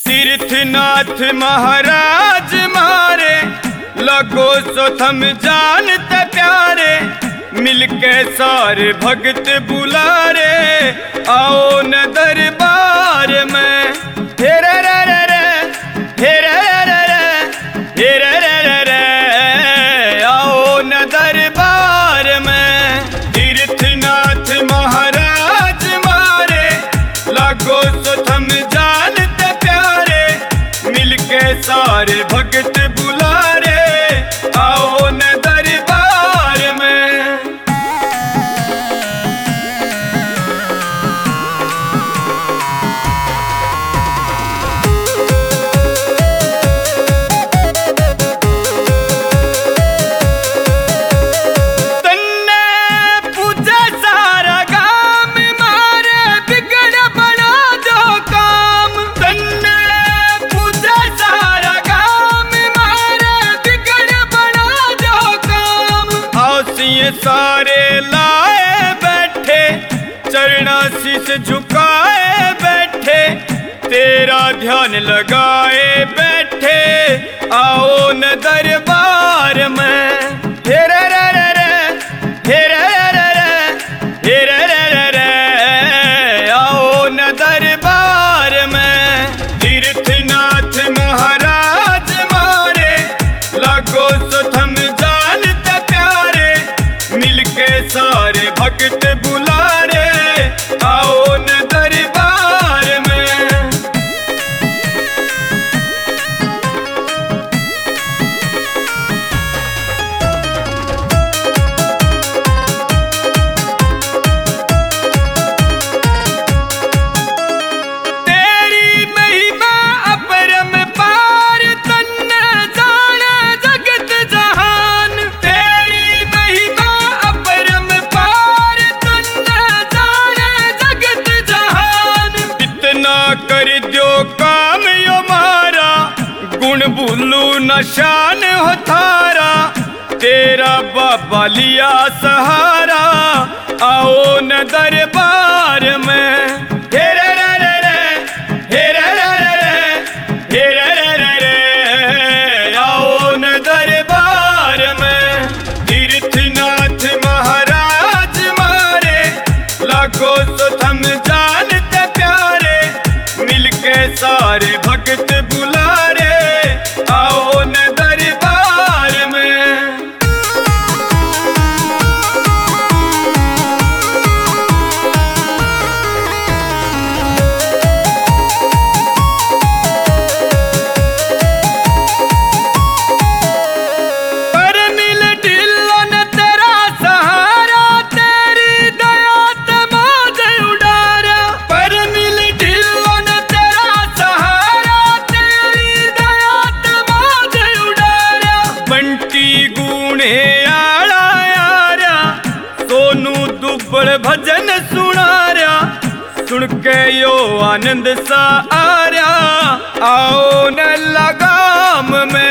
तीर्थनाथ महाराज मारे लगो सो थम जानते प्यारे, मिलके सारे भक्त बुलारे आओ न दरबार में। हे रे रे रे रे, हे रे रे रे, हे रे रे रे, आओ न दरबार में। तीर्थनाथ महाराज मारे लगो सो थम जानते प्यारे, मिलके सारे भक्त बुलारे आओ न दरबार में। तन्ने पूजा सारा गाम मारे बिगड़ बड़ा जो काम। तन्ने पूजा सारा गाम मारे बिगड़ बड़ा जो काम। आसिए सारे लाए बैठे चरणा शीश झुकाए बैठे, तेरा ध्यान लगाए बैठे आओ न दरबार में। हे रे रे रे रे, हे रे रे रे, हे रे रे रे, आओ न दरबार में। तीर्थनाथ महाराज मारे लगो सो थम जानते प्यारे, मिलके सारे भक्त बुलारे आओ न दरबार में। तेरी महिमा अपरम पार तन्ने जाने जगत जहान। तेरी महिमा अपरम पार तन्ने जाने जगत जहान। इतना कर दो काम यो मारा, गुण भूलू न शान हो थारा, तेरा बाबा लिया सहारा आओ न दरबार में। हे रे रे रे रे, हे रे रे रे रे, हे रे रे रे रे, आओ न दरबार में। तीर्थनाथ महाराज मारे लगो सो थम जानते प्यारे, मिलके सारे भक्त बुलारे आओ न दरबार में। पर मिल ढिल्लो न तेरा सहारा, तेरी दया तमाज उडारा। पर मिल ढिल्लो न तेरा सहारा, तेरी दया तमाज उडारा। बंटी गुणे आला यारा, सोनू दुबड़ भजन सुनारा, सुन के यो आनंद सा आर्या आओ न लगाम में।